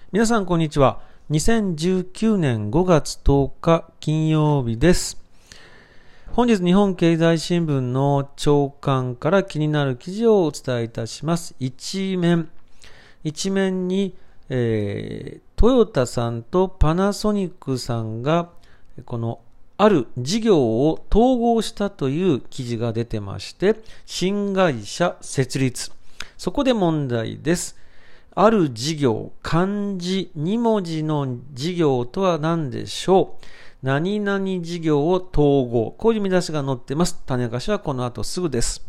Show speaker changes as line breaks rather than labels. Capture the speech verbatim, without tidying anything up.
皆さんこんにちは。にせんじゅうきゅうねんごがつとおか金曜日です。本日日本経済新聞の朝刊から気になる記事をお伝えいたします。一面。一面に、えー、トヨタさんとパナソニックさんがこのある事業を統合したという記事が出てまして、新会社設立。そこで問題です。ある事業、漢字に文字の事業とは何でしょう。何々事業を統合。こういう見出しが載っています。種明かしはこの後すぐです。